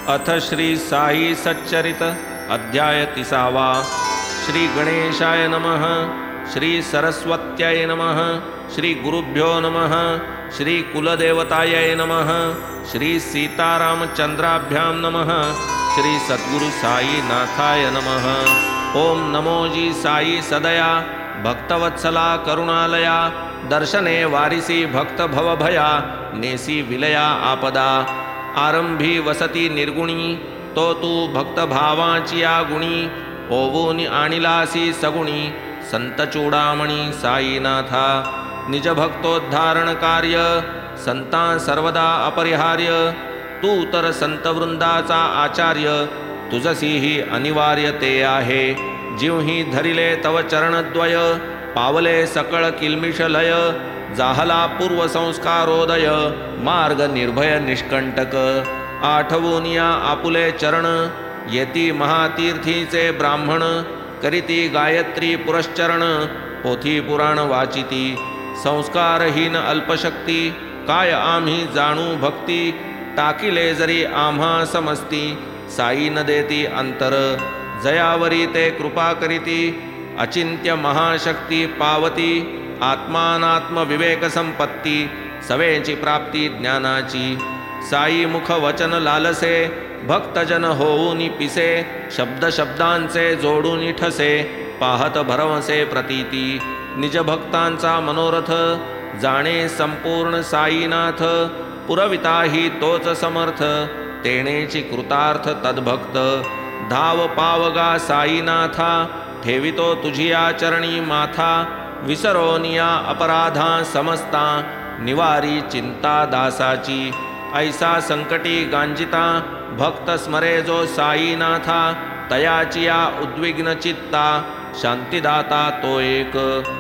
अथ श्री साई सच्चरित अध्याय 30वा। श्री गणेशाय नमः। श्री सरस्वत्यै नमः। श्री गुरुभ्यो नमः। श्री कुलदेवतायै नमः। श्री सीतारामचंद्राभ्यां नमः। श्री सद्गुरु साई नाथाय नमः। ओम नमो जी साई सदया भक्तवत्सला करुणालया दर्शने वारिसी भक्त भवभया नेसी विलया आपदा आरंभी वसती निर्गुणी तो तू भक्त भावाची गुणी ओवून आणिलासी सगुणी संत चूडामणी साईनाथा निज भक्तोद्धारण कार्य संता सर्वदा अपरिहार्य तू तर संत वृंदाचा आचार्य तुझसीही अनिवार्य ते आहे जीवही धरिले तव चरणद्वय पावले सकळ किलमिष लय जाहला पूर्व संस्कारोदय मार्ग निर्भय निष्कंटक आठवूनिया आपुले चरण येती महातीर्थीचे ब्राह्मण करीती गायत्री पुरश्चरण पोथी पुराण वाचिती संस्कारहीन अल्पशक्ती काय आम्ही जाणू भक्ती टाकिले जरी आम्हा समस्ती साई न देती अंतर जयावरी ते कृपा करीती अचिंत्य महाशक्ती पावती आत्मानात्म विवेक संपत्ती सवेची प्राप्ती ज्ञानाची साई मुख वचन लालसे भक्तजन होऊन पिसे शब्द शब्दांचे जोडून ठसे पाहत भरवसे प्रतीती निज भक्तांचा मनोरथ जाणे संपूर्ण साईनाथ पुरविताही तोच समर्थ तेणेची कृतार्थ तद्भक्त धाव पावगा साईनाथा ठेवितो तुझिया चरणी माथा विसरोनिया अपराधा समस्ता निवारी चिंता दासाची ऐसा संकटी गांजिता भक्त स्मरे जो साईनाथा तयाचिया उद्विग्न चित्ता शांतिदाता तो एक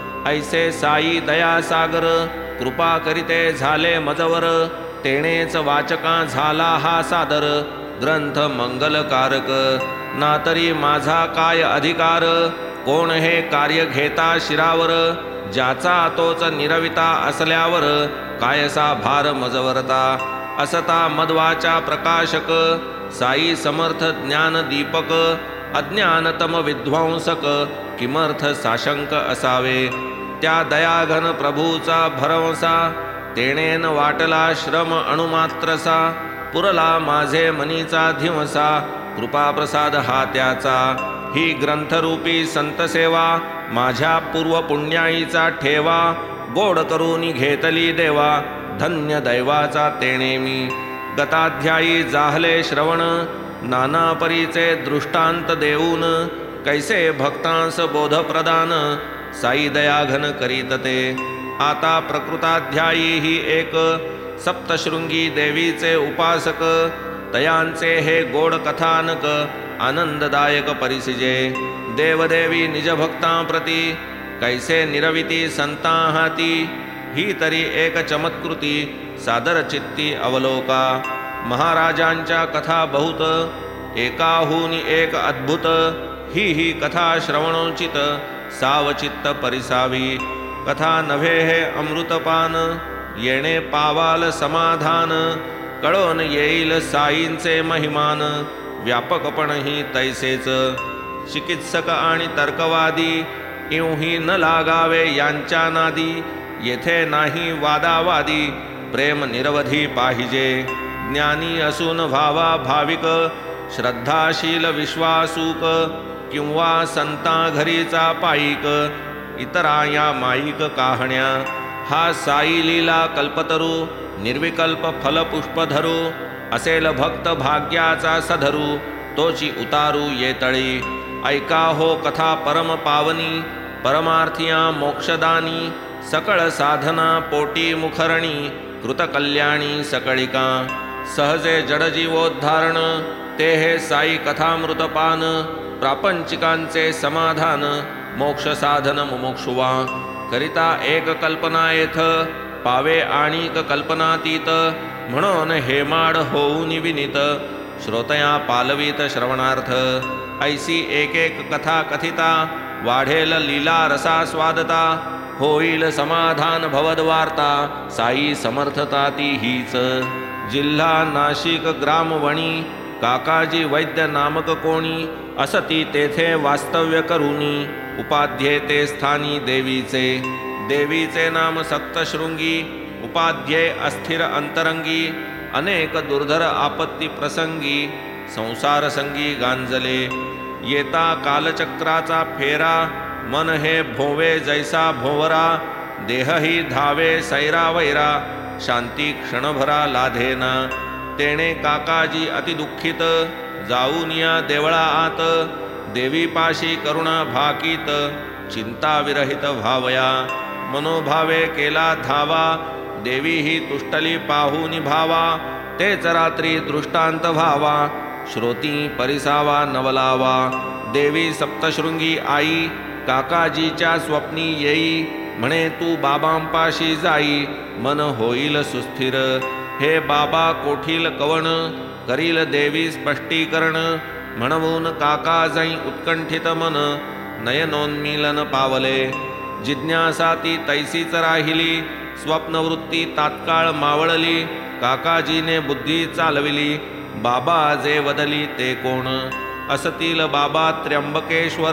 ऐसे साई दया सागर कृपा करिते झाले मजवर तेणेच वाचका झाला हा सादर ग्रंथ मंगलकारक ना तरी माझा काय अधिकार कोण हे कार्य घेता शिरावर ज्याचा तोच निरविता असल्यावर कायसा भार मजवरता असता मध्वाचा प्रकाशक साई समर्थ ज्ञान दीपक अज्ञानतम विध्वंसक किमर्थ साशंक असावे त्या दयाघन प्रभूचा भरवसा तेणेन वाटला श्रम अणुमात्रसा पुरला माझे मनीचा धिवसा कृपा प्रसाद हा त्याचा ही ग्रंथरूपी संतसेवा माझ्या पूर्व पुण्याईचा ठेवा गोड करून घेतली देवा धन्य दैवाचा तेणे मी गताध्यायी जाहले श्रवण नाना परीचे दृष्टांत देऊन कैसे भक्तांस बोध प्रदान साई दयाघन करीत ते आता प्रकृताध्यायी ही एक सप्तशृंगी देवीचे उपासक तयांचे हे गोड कथानक आनंददायक परिसिजे देवदेवी निज भक्तांप्रती कैसे निरविती संता हाती ही तरी एक चमत्कृती सादर चित्ती अवलोका महाराजांच्या कथा बहुत एकाहून एक अद्भुत ही कथा श्रवणोचित सावचित्त परिसावी कथा नव्हे हे अमृतपान येणे पावाल समाधान कळोन येईल साईंचे महिमान व्यापकपणही तैसेच चिकित्सक आणि तर्कवादी इवही न लागावे यांच्या नादी येथे नाही वादावादी प्रेम निरवधी पाहिजे ज्ञानी असून व्हावा भाविक श्रद्धाशील विश्वासूक किंवा संता घरीचा पाईक इतरा या माईक काहण्या हा साई लीला कल्पतरू निर्विकल्प फलपुष्पधरू असेल भक्त भाग्याचा सधरू तोची उतारू येतळी ऐका हो कथा परम पावनी परमार्थिया मोक्षदानी सकळ साधना पोटी मुखरणी कृतकल्याणी सकळिका सहजे जडजीवोद्धारण ते हे साई कथामृतपान प्रापंचिकांचे समाधान मोक्ष साधन मुमुक्षुवा करिता एक कल्पना येथ पावे आणिक कल्पनातीत म्हणून हेमाड होऊन विनीत श्रोतया पालवीत श्रवणार्थ ऐसी एक एक कथा कथिता वाढेल लीला रसा स्वादता होईल समाधान भवद्वार्ता साई समर्थता ती हीच जिल्हा नाशिक ग्रामवणी काकाजी वैद्य नामक कोणी, असती तेथे वास्तव्य करुनी, उपाध्ये ते स्थानी देवीचे. देवीचे नाम सप्तशृंगी, उपाध्ये अस्थिर अंतरंगी, अनेक दुर्धर आपत्ती प्रसंगी, संसार संगी गांजले. येता कालचक्राचा फेरा, मन हे भोवे जैसा भोवरा, देहही धावे सैरा वैरा, शांती क्षणभरा लाधेना. तेणे काकाजी अतिदुःखित, जाऊन या देवळा आत, देवीपाशी करुणा भाकीत, चिंता विरहित व्हावया. मनोभावे केला धावा, देवी ही तुष्टली पाहूनी भावा, तेच रात्री दृष्टांत व्हावा, श्रोती परिसावा नवलावा. देवी सप्तशृंगी आई, काकाजीच्या स्वप्नी येई, म्हणे तू बाबांपाशी जाई, मन होईल सुस्थिर. हे बाबा कोठील कवण, करील देवी स्पष्टीकरण, म्हणून काका जाई उत्कंठित मन, नयनोन्मीलन पावले. जिज्ञासा ती तैसीच राहिली, स्वप्नवृत्ती तात्काळ मावळली, काकाजीने बुद्धी चालविली, बाबा जे वदली ते कोण. असतील बाबा त्र्यंबकेश्वर,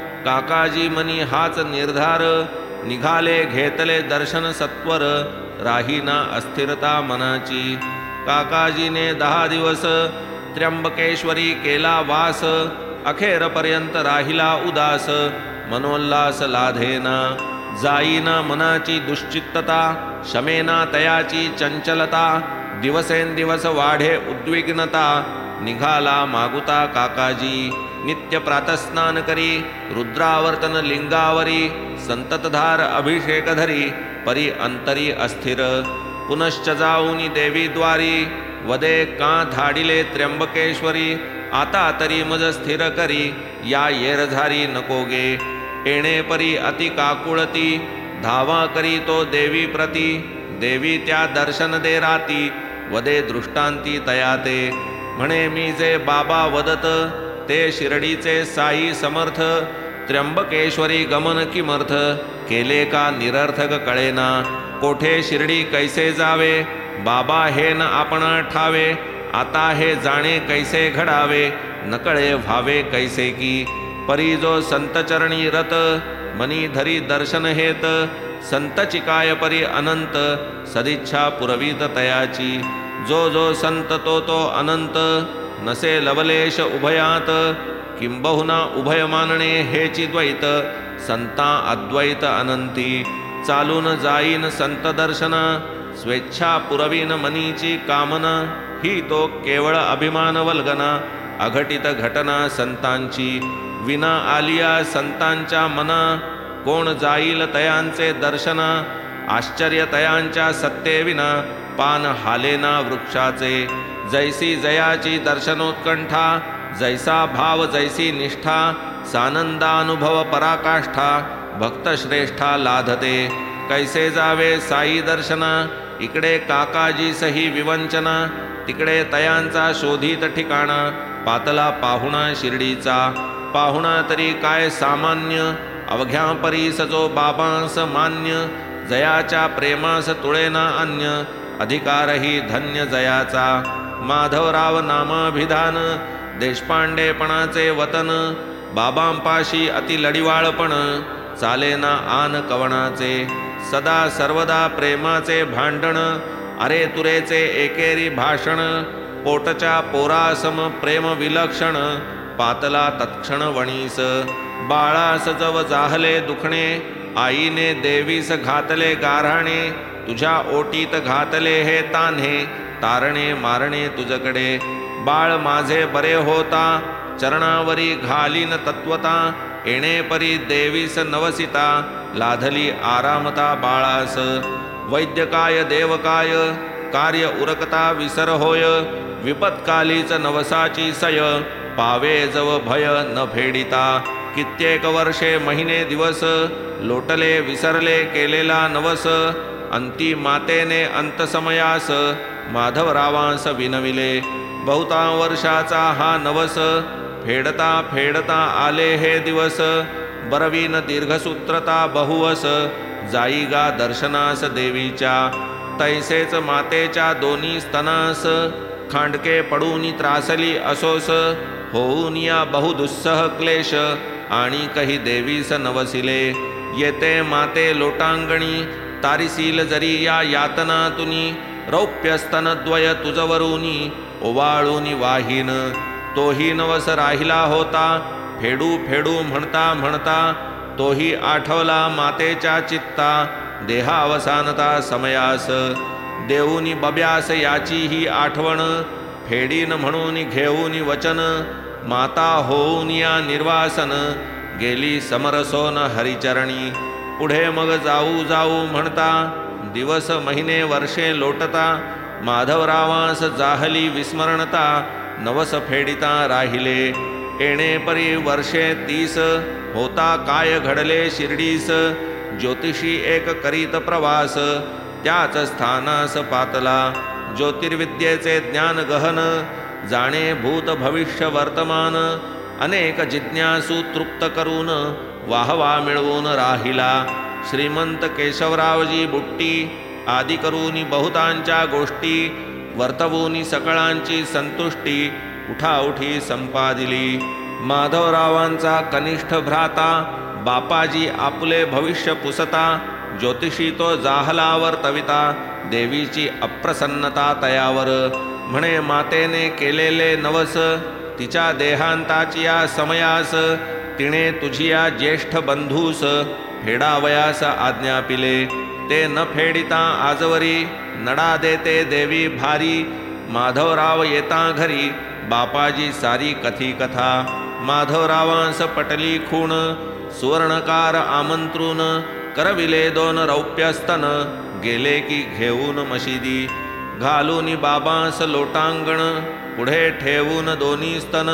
काकाजी मनी हाच निर्धार, निघाले घेतले दर्शन सत्वर, राहीना अस्थिरता मनाची. काकाजीने 10 दिवस त्र्यंबकेश्वरी केला वास, अखेरपर्यंत राहिला उदास, मनोल्लास लाधेना. जाईना मनाची दुश्चित्तता, शमेना तयाची चंचलता, दिवसेंदिवस वाढे उद्विग्नता, निघाला मागुता काकाजी. नित्य प्रातस्नान करी, रुद्रावर्तन लिंगावरी, संततधार अभिषेक धरी, परी अंतरी अस्थिर. पुनश्च जाऊनी देवी द्वारी, वदे का धाडिले त्र्यंबकेश्वरी, आता तरी मज स्थिर करी, या येरझारी नकोगे. येणे परी अति काकुळती, धावा करी तो देवी प्रती, देवी त्या दर्शन दे राती, वदे दृष्टांती तयाते. म्हणे मी जे बाबा वदत, ते शिर्डीचे साई समर्थ, त्र्यंबकेश्वरी गमन किमर्थ, केले का निरर्थक कळेना. कोठे शिर्डी कैसे जावे, बाबा हे न आपण ठावे, आता हे जाणे कैसे घडावे, नकळे व्हावे कैसे की. परी जो संतचरणी रत, मनी धरी दर्शन हेत, संत चिकाय परी अनंत, सदिच्छा पुरवीत तयाची. जो जो संत तो तो अनंत, नसे लवलेश उभयात, किंबहुना उभय मानणे हेची द्वैत, संता अद्वैत अनंती. चालून जाईन संत दर्शन, स्वेच्छा पुरवीन मनीची कामना, ही तो केवळ अभिमान वल्गना, अघटित घटना संतांची. विना आलिया संतांच्या मना, कोण जाईल तयांचे दर्शना, आश्चर्य तयांच्या सत्तेविना, पान हालेना वृक्षाचे. जैसी जयाची दर्शनोत्कंठा, जैसा भाव जैसी निष्ठा, सानंदानुभव पराकाष्ठा, भक्तश्रेष्ठा लाधते. कैसे जावे साई दर्शना, इकडे काकाजी सही विवंचना, तिकडे तयांचा शोधित ठिकाणा, पातला पाहुणा शिर्डीचा. पाहुणा तरी काय सामान्य, अवघ्या परीस जो बाबांस मान्य, जयाच्या प्रेमास तुळेना अन्य, अधिकारही धन्य जयाचा. माधवराव नामाभिधान, देशपांडेपणाचे वतन, बाबांपाशी अति लढिवाळपण, चालेना आन कवणाचे. सदा सर्वदा प्रेमाचे भांडण, अरे तुरेचे एकेरी भाषण, पोटच्या पोरासम प्रेम विलक्षण, पातला तत्क्षण वणीस. बाळास जव जाहले दुखणे, आईने देवीस घातले गाऱ्हाणे, तुझ्या ओटीत घातले हे तान्हे, तारणे मारणे तुझकडे. बाळ माझे बरे होता, चरणावरी घालीन तत्वता, येणे परी देवीस नवसिता, लाधली आरामता बाळास. वैद्यकाय देवकाय, कार्य उरकता विसर होय, विपत्कालीच नवसाची सय, पावे जव भय न फेडिता. कित्येक वर्षे महिने दिवस, लोटले विसरले केलेला नवस, अंती मातेने अंतसमयास, माधवरावांस विनविले. बहुता वर्षाचा हा नवस, फेडता फेडता आले हे दिवस, बरवीन दीर्घसूत्रता बहुवस, जाईगा दर्शनास देवीच्या. तैसेच मातेच्या दोन्ही स्तनास, खांडके पडून त्रासली असोस, होऊन या बहुदुस्सह क्लेश, आणि कही देवीस नवसिले. येते माते लोटांगणी, तारिसील जरी या यातना तुनी, रौप्यस्तनद्वय तुझवरूनी, ओवाळूनी वाहीन. तोही नवस राहिला होता, फेडू फेडू म्हणता म्हणता, तोही आठवला मातेच्या चित्ता, देहावसानता समयास. देऊनी बब्यास याची ही आठवण, फेडीन म्हणून घेऊन वचन, माता होऊन या निर्वासन, गेली समरसोन हरिचरणी. पुढे मग जाऊ जाऊ म्हणता, दिवस महिने वर्षे लोटता, माधवरावास जाहली विस्मरणता, नवस फेडिता राहिले. येणे परी वर्षे 30, होता काय घडले शिर्डीस, ज्योतिषी एक करीत प्रवास, त्याच स्थानास पातला. ज्योतिर्विद्येचे ज्ञान गहन, जाणे भूत भविष्य वर्तमान, अनेक जिज्ञासू तृप्त करून, वाहवा मिळवून राहिला. श्रीमंत केशवरावजी बुट्टी, आदी करूनी बहुतांच्या गोष्टी, वर्तवूनी सकळांची संतुष्टी, उठाउठी संपादिली. माधवरावांचा कनिष्ठ भ्राता, बापाजी आपुले भविष्य पुसता, ज्योतिषी तो जाहला वर्तविता, देवीची अप्रसन्नता तयावर. म्हणे मातेने केलेले नवस, तिच्या देहांताची या समयास, तिने तुझिया ज्येष्ठ बंधूस, फेडावयास आज्ञापिले. ते न फेडिता आजवरी, नडा देते देवी भारी. माधवराव येता घरी, बापाजी सारी कथी कथा. माधवरावांस पटली खूण, सुवर्णकार आमंत्रून, करविले 2 रौप्यस्तन, गेले की घेऊन मशिदी. घालून बाबांस लोटांगण, पुढे ठेवून 2 स्तन,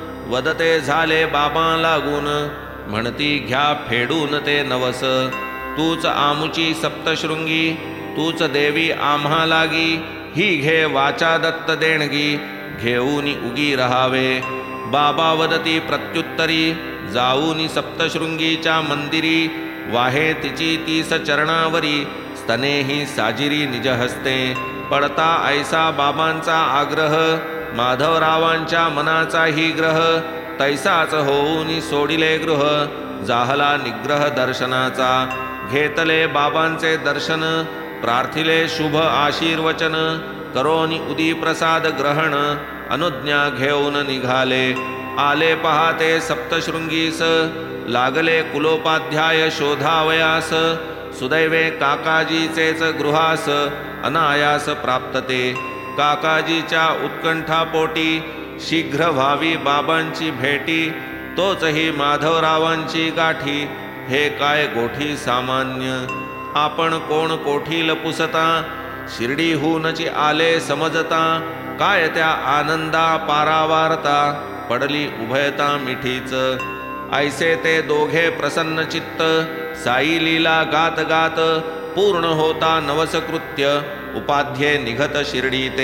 वदते झाले बाबा लागून, म्हणती घ्या फेडून ते नवस. तूच आमुची सप्तशृंगी, तूच देवी आम्हा लागी, ही घे वाचा दत्त देणगी, घेऊनी उगी रहावे. बाबा वदती प्रत्युत्तरी, जाऊनी सप्तशृंगीच्या मंदिरी, वाहे तिची 30 चरणावरी, स्तनेही साजिरी निजहस्ते. पडता ऐसा बाबांचा आग्रह, माधवरावांच्या मनाचाही ग्रह, तैसाच होऊनी सोडिले गृह, जाहला निग्रह दर्शनाचा. घेतले बाबांचे दर्शन, प्रार्थिले शुभ आशीर्वचन, करोनी उदी प्रसाद ग्रहण, अनुज्ञा घेऊन निघाले. आले पहाते सप्तशृंगीस, लागले कुलोपाध्याय शोधावयास, सुदैवे काकाजीचेच गृहास, अनायास प्राप्तते. काकाजीच्या उत्कंठापोटी, शीघ्र व्हावी बाबांची भेटी, तोचही माधवरावांची गाठी, हे काय गोठी सामान्य. आपण कोण कोठील पुसता, शिर्डीहूनची आले समजता, काय त्या आनंदा पारावारता, पडली उभयता मिठीच. ऐसे ते दोघे प्रसन्न चित्त, साई लीला गात गात, पूर्ण होता नवसकृत्य, उपाध्ये निघत शिर्डीते.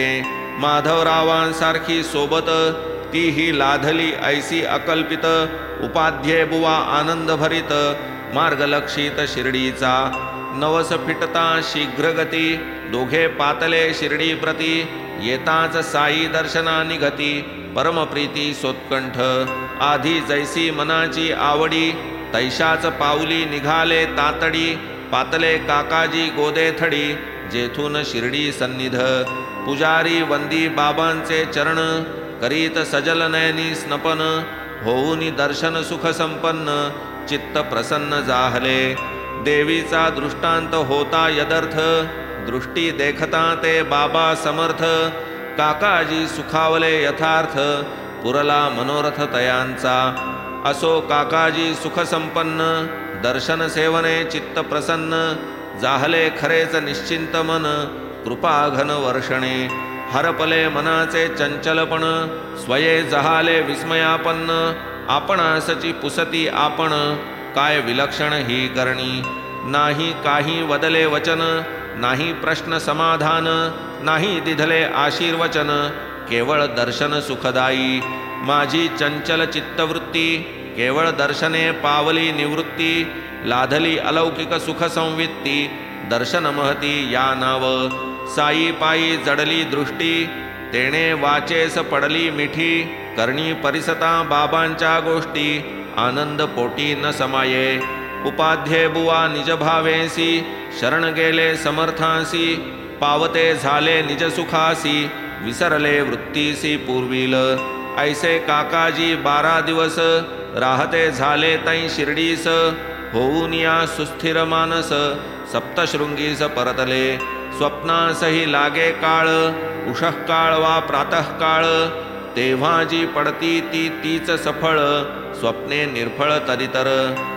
माधवरावांसारखी सोबत, तीही लाधली ऐसी अकल्पित, उपाध्ये बुवा आनंद भरित, मार्गलक्षित शिर्डीचा. नवस फिटता शीघ्रगती, दोघे पातले शिर्डी प्रती, येताच साई दर्शना निघती, परमप्रीती सोत्कंठ. आधी जैसी मनाची आवडी, तैशाच पाऊली निघाले तातडी, पातले काकाजी गोदेथडी, जेथून शिर्डी सन्निध. पुजारी वंदी बाबांचे चरण, करीत सजल नयनी स्नपन, होऊनी दर्शन सुख संपन्न, चित्त प्रसन्न जाहले. देवीचा दृष्टांत होता यदर्थ, दृष्टी देखता ते बाबा समर्थ, काकाजी सुखावले यथार्थ, पुरला मनोरथ तयांचा. असो काकाजी सुख संपन्न, दर्शन सेवने चित्त प्रसन्न, जाहले खरेच निश्चिंत मन, कृपा घन वर्षणे. हरपले मनाचे चंचलपण, स्वये जहाले विस्मयापन्न, आपणासची पुसती आपण, काय विलक्षण ही करणी. नाही काही वदले वचन, नाही प्रश्न समाधान, नाही दिधले आशीर्वचन, केवळ दर्शन सुखदायी. माझी चंचल चित्तवृत्ती, केवळ दर्शने पावली निवृत्ती, लाधली अलौकिक सुख संवित्ती, दर्शन महती या नाव. साई पायी जडली दृष्टी, तेणे वाचेस पडली मिठी, करणी परिसता बाबांच्या गोष्टी, आनंद पोटी न समाये. उपाध्ये बुवा निज भावेसी, शरण गेले समर्थासी, पावते झाले निज सुखासी, विसरले वृत्तीसी पूर्वील. ऐसे काकाजी 12 दिवस, राहते झाले तै शिर्डीस, होऊन या सुस्थिर मानस, सप्तशृंगीस परतले. स्वप्नासही लागे काळ, उषः काळ वा प्रातः काळ, तेव्हा जी पडती ती तीच सफळ, स्वप्ने निर्फळ तदितर.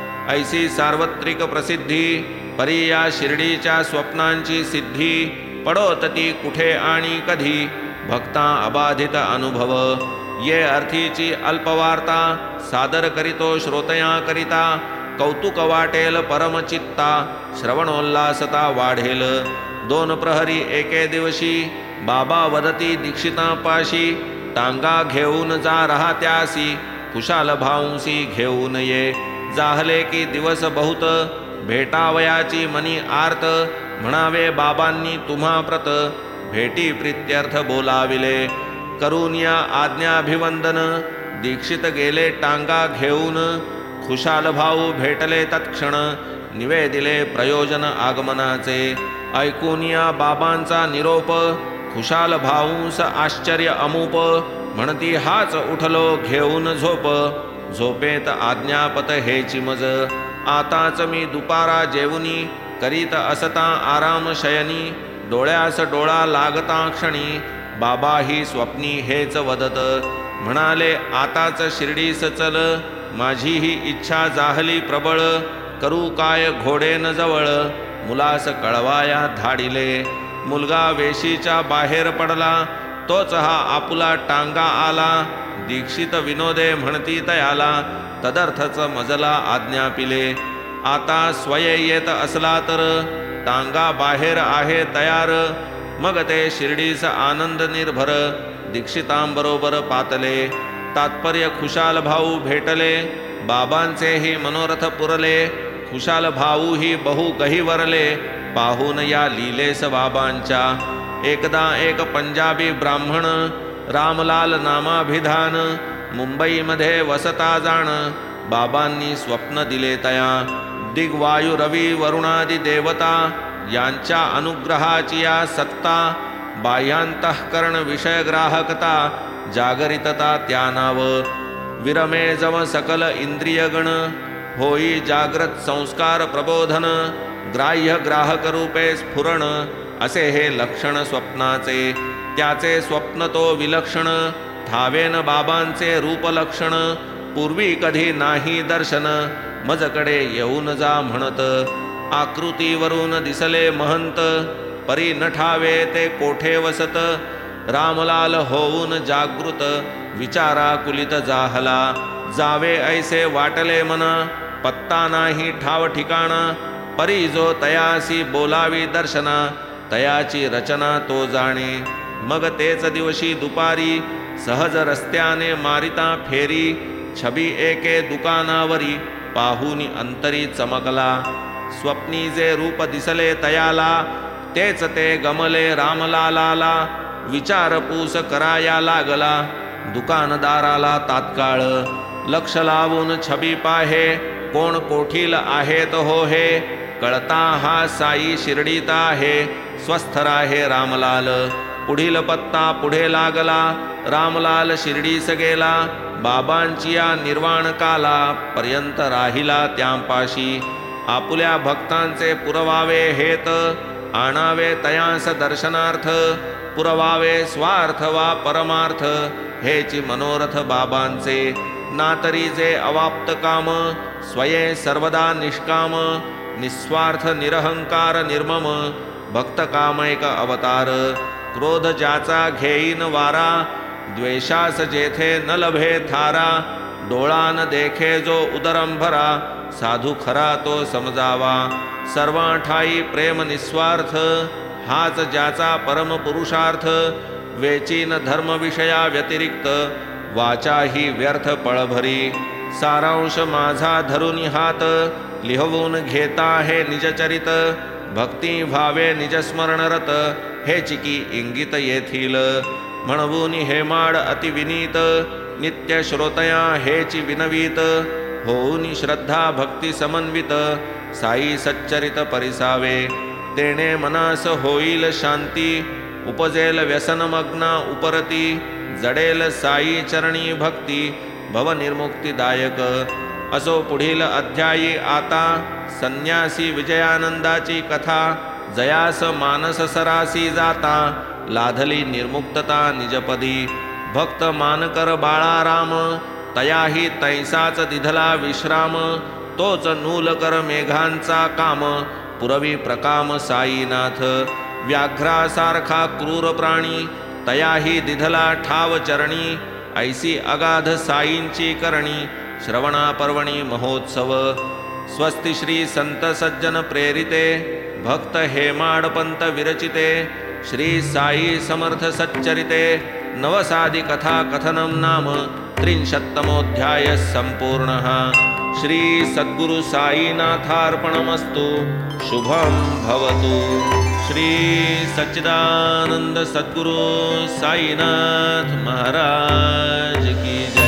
ऐसी सार्वत्रिक प्रसिद्धी, परी या शिर्डीच्या स्वप्नांची सिद्धी, पडोत ती कुठे आणि कधी, भक्ता अबाधित अनुभव. ये अर्थीची अल्पवार्ता, सादर करीतो श्रोतया करिता, कौतुक वाटेल परमचित्ता, श्रवणोल्लासता वाढेल. 2 प्रहरी एके दिवशी, बाबा वदती दीक्षितापाशी, टांगा घेऊन जा राहत्यासी, कुशाल भाऊंसी घेऊन ये. जाहले की दिवस बहुत, भेटावयाची मनी आर्त, म्हणावे बाबांनी तुम्हा प्रत, भेटी प्रीत्यर्थ बोलाविले. करून या आज्ञाभिवंदन, दीक्षित गेले टांगा घेऊन, खुशाल भाऊ भेटले तत्क्षण, निवेदिले प्रयोजन आगमनाचे. ऐकून या बाबांचा निरोप, खुशाल भाऊंस आश्चर्य अमूप, म्हणती हाच उठलो घेऊन झोप, झोपेत आज्ञापत हेची मज. आताच मी दुपारा जेवुनी, करीत असता आराम शयनी, डोळ्यास डोळा लागता क्षणी, बाबा ही स्वप्नी हेच वदत. म्हणाले आताच शिर्डीस चल, माझी ही इच्छा जाहली प्रबळ, करू काय घोडे न जवळ, मुलास कळवाया धाडिले. मुलगा वेशीच्या बाहेर पडला, तोच हा आपुला टांगा आला, दीक्षित विनोदे म्हणती तयाला, तदर्थच मजला आज्ञापिले. आता स्वये येत असला तर, टांगा बाहेर आहे तयार, मग ते शिर्डीस आनंद निर्भर, दीक्षितांबरोबर पातले. तात्पर्य खुशाल भाऊ भेटले, बाबांचेही मनोरथ पुरले, खुशाल भाऊ ही बहु गहिवरले, पाहून या लीलेस बाबांच्या. एकदा एक पंजाबी ब्राह्मण, रामलाल नामाभिधान, मुंबईमध्ये वसता जाण, बाबांनी स्वप्न दिले तया. दिग्वायू रवी वरुणादी देवता, यांच्या अनुग्रहाची या सत्ता, बाह्यांतःकरण विषयग्राहकता, जागरितता त्या नाव. विरमे जव सकल इंद्रियगण, होई जाग्रत संस्कार प्रबोधन, ग्राह्य ग्राहक रूपे स्फुरण, असे हे लक्षण स्वप्नाचे. त्याचे स्वप्न तो विलक्षण, ठावेन बाबांचे रूपलक्षण, पूर्वी कधी नाही दर्शन, मजकडे येऊन जा म्हणत. आकृतीवरून दिसले महंत, परी न ठावे ते कोठे वसत, रामलाल होऊन जागृत, विचारा कुलित जाहला. जावे ऐसे वाटले मना, पत्ता नाही ठाव ठिकाणा, परी जो तयासी बोलावी दर्शना, तयाची रचना तो जाणे. मग तेच दिवशी दुपारी, सहज रस्त्याने मारिता फेरी, छबी एके दुकानावरी, पाहुनी अंतरी चमकला. स्वप्नी जे रूप दिसले तयाला, तेच ते गमले रामलालाला. विचारपूस कराया लागला, दुकानदाराला तात्काळ. लक्ष लावून छबी पाहे, कोण कोठील आहेत हो हे, कळता हा साई शिर्डीत आहे, स्वस्थ राहे रामलाल. पुढील पत्ता पुढे लागला, रामलाल शिर्डीस गेला, बाबांची या निर्वाण काला, पर्यंत राहिला त्यांपाशी. आपुल्या भक्तांचे पुरवावे हेत, आणावे तयांस दर्शनार्थ, पुरवावे स्वार्थ वा परमार्थ, हेची मनोरथ बाबांचे. नातरी जे अवाप्त काम, स्वये सर्वदा निष्काम, निस्वार्थ निरहंकार निर्मम, भक्त कामैक अवतार. क्रोध ज्याचा घेईन वारा, द्वेषास जेथे न लभे थारा, डोळा न देखे जो उदरंभरा, साधू खरा तो समजावा. सर्वांठाई प्रेम निस्वार्थ, हाच ज्याचा परम पुरुषार्थ. वेचीन धर्म विषया व्यतिरिक्त, वाचा ही व्यर्थ पळभरी. सारांश माझा धरुनी हात, लिहवून घेता हे निजचरित. भक्ती भावे निजस्मरणरत, हे चिकी इंगित येथील. म्हणवून हेमाड अतिविनीत नित्य श्रोतया हेची विनवीत होऊन श्रद्धा भक्ती समन्वित साई सच्चरित परिसावे तेणे मनास होईल शांती उपजेल व्यसनमग्ना उपरती जडेल साई चरणी भक्ती भवनिर्मुक्तिदायक असो पुढील अध्यायी आता संन्यासी विजयानंदाची कथा जयास मानस सरासी जाता लाधली निर्मुक्तता निजपदी भक्त मानकर बाळाराम तयाही तैसाच दिधला विश्राम तोच नूलकर मेघांचा काम पुरवी प्रकाम साईनाथ व्याघ्रासारखा क्रूर प्राणी तयाही दिधला ठाव चरणी ऐसी अगाध साईंची करणी श्रवणा पर्वणी महोत्सव स्वस्ति श्री संत सज्जन प्रेरिते भक्त हेमाडपंत विरचिते श्री साई समर्थ सच्चरिते नवसादि कथा कथनम नाम 33 संपूर्णः श्री सद्गुरु साईनाथार्पणमस्तु शुभं भवतु श्री सच्चिदानंद सद्गुरु साईनाथ महाराज की जय।